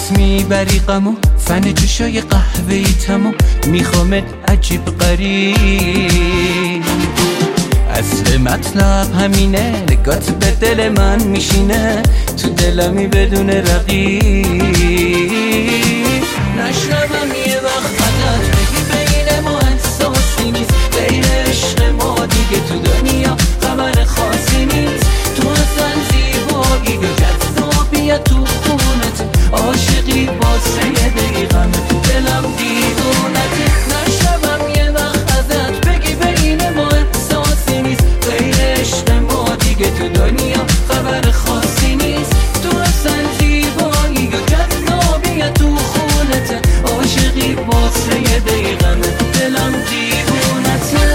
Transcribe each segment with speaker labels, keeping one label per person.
Speaker 1: خودت میبری غمو، فن چشای قهوه‌ای تموم، میخوامت عجیب غریب. اصل مطلب همینه، نگات به دل من میشینه، تو دلمی بدون رقیب. نشنوم یه وقت ازت بگی بین ما احساسی نیست، غیر عشق ما دیگه تو دنیا خبر خاصی نیست. تو اصلا زیبایی و جذابیت تو خونت، عاشقی واسه یه دقیقم تو دلم دیوونت. نشنوم یه وقت ازت بگی بین ما احساسی نیست، غیر عشق ما دیگه تو دنیا خبر خاصی نیست. تو اصلا زیبایی و جذابیت تو خونت، عاشقی واسه یه دقیقم تو دلم دیوونت.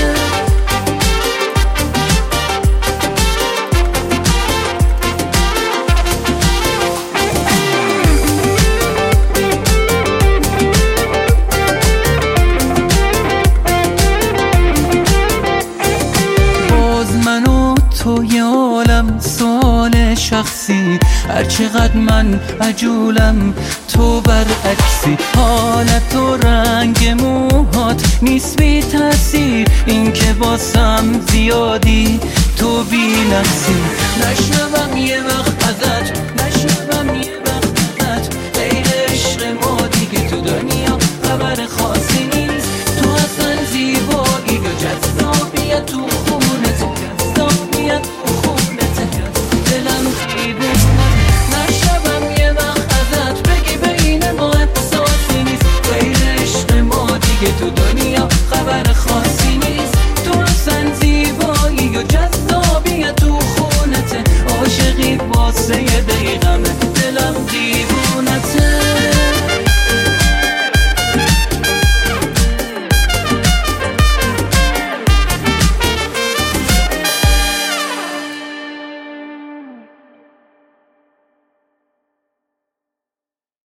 Speaker 1: تو یه عالم سوال شخصی، هرچقدر من عجولم تو برعکسی. حالت و رنگ موهات نیست بی تأثیر، این که واسم زیادی تو بی نفسی. نشنوم یه وقت ازت، نشنوم یه وقت ازت، غیر عشق ما دیگه تو دنیا خبر خاصی نیست. تو اصلا زیبایی و جذابیت تو خونت، جذابیت تو خونت، دلم دیوونه. نشنوم یه وقت ازت بگی بین ما احساسی نیست، غیر عشق ما دیگه تو دنیا خبر خاصی نیست. تو اصلا زیبایی و جذابیت تو خونت، عاشقی واسه یه دقیقم دلم دیوونه.